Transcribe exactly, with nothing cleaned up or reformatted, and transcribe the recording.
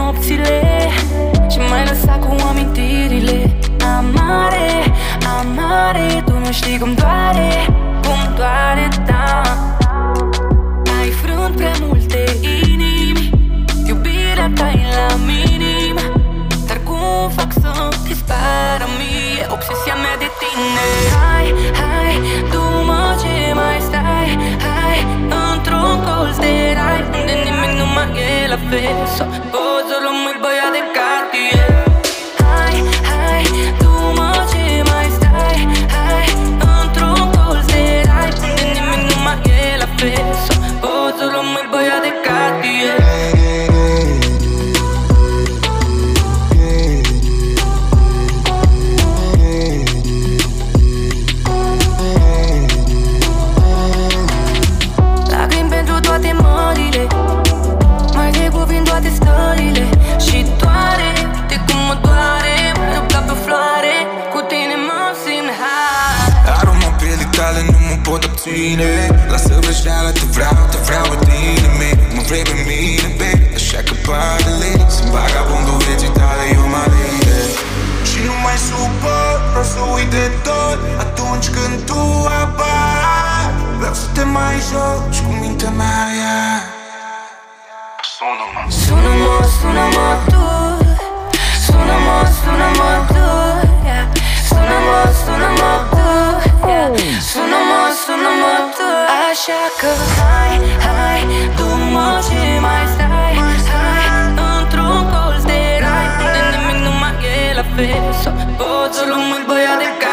nopțile și m-ai lăsat cu amintirile. Amare, amare, tu nu știi cum doare, cum doare, da. Ai frânt prea multe inimi, iubirea ta e la minim, dar cum fac să dispară mie obsesia mea de tine? Hai, hai, du-mă, ce mai stai? Hai, într-un colț de rai unde nimic nu mai e la fel, so, poți să rămâi băiat de cartier. Hai, hai, du-mă, ce mai stai? Hai, într-un colț de rai unde nimic nu mai e la fel, so, poți să rămâi băiat de cartier. Toate mările, mai de cuvânt toate stările și doare, de cum mă doare, mă rup ca pe floare, cu tine mă simt high. Aroma pielii tale nu mă pot obține, lasă vrăjneala, te vreau, te vreau în tine, baby. Mă vrei pe mine, baby, așa că parele, sunt vagabondul vieții tale, eu mă lide. Și nu mai supăr, vreau să uit de tot atunci când tu apari. Vreau să te mai joci cu mintea mea, yeah. Sună-mă, sună-mă, sună-mă tu, sună-mă, sună-mă tu, yeah. Sună-mă, sună-mă tu, yeah. Sună-mă, sună-mă tu. Așa că hai, hai, du-mă, ce mai stai? Hai, într-un colț de rai unde nimic nu mai e la fel, so, poți să rămâi băiat de ca